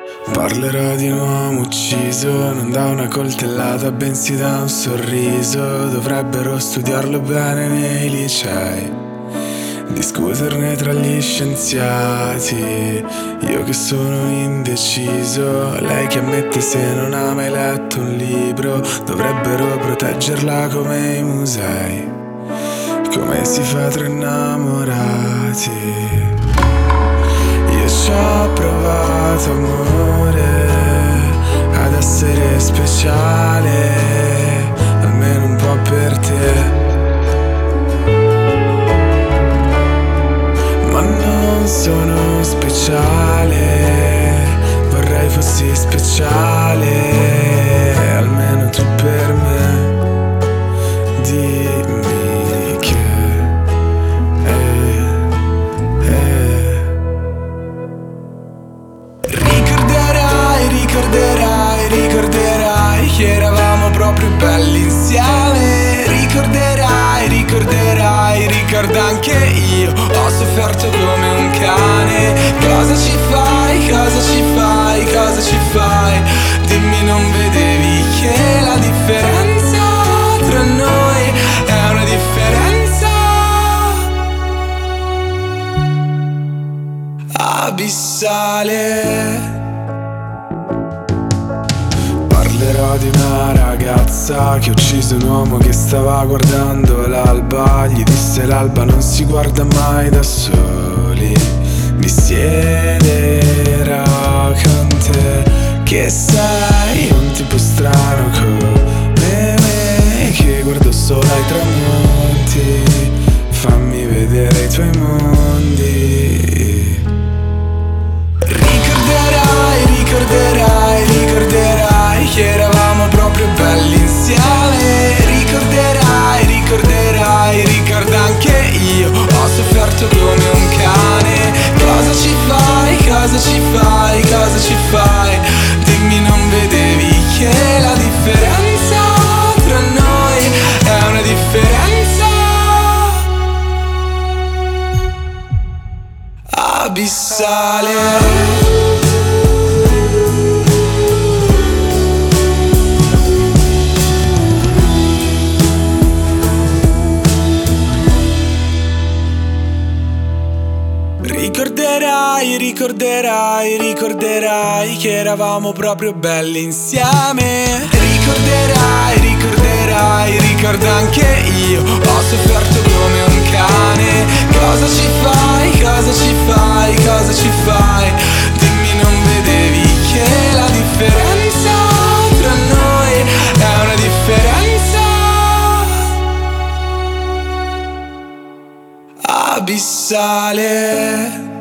Parlerò di un uomo ucciso, non da una coltellata bensì da un sorriso. Dovrebbero studiarlo bene nei licei, discuterne tra gli scienziati. Io che sono indeciso, lei che ammette se non ha mai letto un libro. Dovrebbero proteggerla come i musei, come si fa tra innamorati. Io ci ho provato amore, ad essere speciale, almeno un po' per te. Ma non sono speciale, vorrei fossi speciale, almeno tu per me. Dimmi che ricorderai che eravamo proprio belli insieme. Ricorderai, ricorda anche io, ho sofferto come un cane. Cosa ci fai, cosa ci fai, cosa ci fai? Dimmi, non vedevi che la differenza tra noi è una differenza abissale. Parlerò di una ragazza che ha ucciso un uomo che stava guardando l'alba. Gli disse l'alba non si guarda mai da soli. Mi siederò con te, che sei un tipo strano come me, che guardo solo ai tramonti. Fammi vedere i tuoi mondi. Ricorderai che eravamo proprio belli insieme. Ricorderai, ricorda anche io, ho sofferto come un cane. Cosa ci fai, cosa ci fai, cosa ci fai? Dimmi, non vedevi che la differenza tra noi è una differenza abissale. Ricorderai che eravamo proprio belli insieme. Ricorderai, ricorda anche io, ho sofferto come un cane. Cosa ci fai, cosa ci fai, cosa ci fai? Dimmi, non vedevi che la differenza tra noi è una differenza abissale.